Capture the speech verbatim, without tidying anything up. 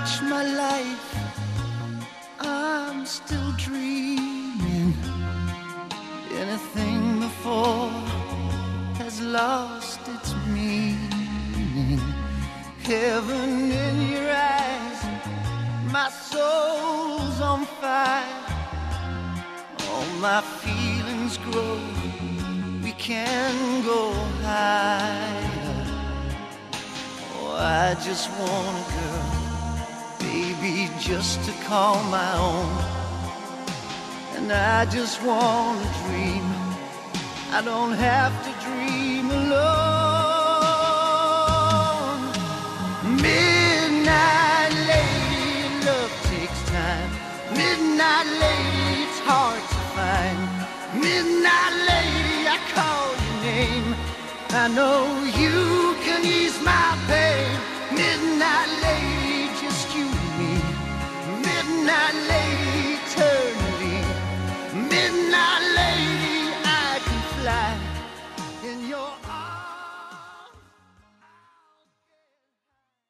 much my life I'm still dreaming. Anything before has lost its meaning. Heaven in your eyes, my soul's on fire. All my feelings grow, we can go higher. Oh, I just want a girl, baby, just to call my own. And I just want to dream, I don't have to dream alone. Midnight lady, love takes time. Midnight lady, it's hard to find. Midnight lady, I call your name. I know you can ease my pain.